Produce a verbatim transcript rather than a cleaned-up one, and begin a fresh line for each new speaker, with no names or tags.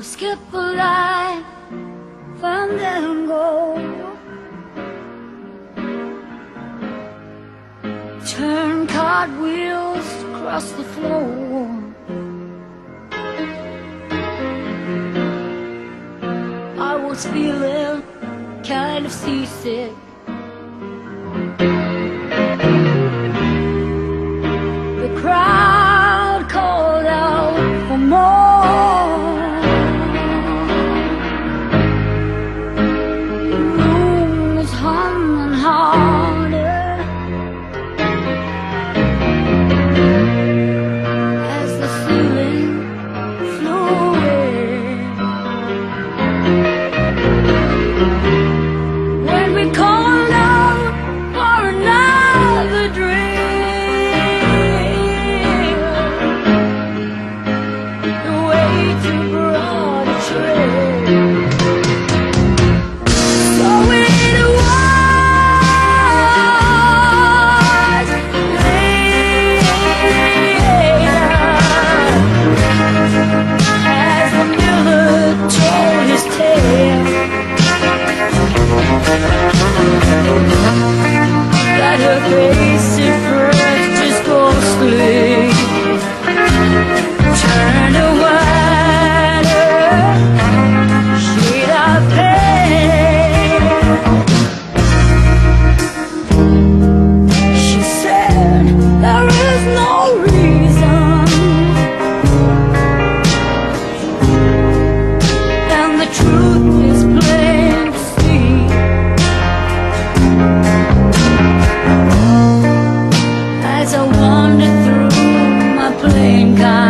skip a line, find and go. Turn cartwheels across the floor. I was feeling kind of seasick. The crowd called out for more. The room was humming harder as the ceiling flew away. When we called out for another drink, that her face at first just ghostly turned a whiter shade of pale. She said there is no reason, and the truth is plain to see. As I wandered through my playing card,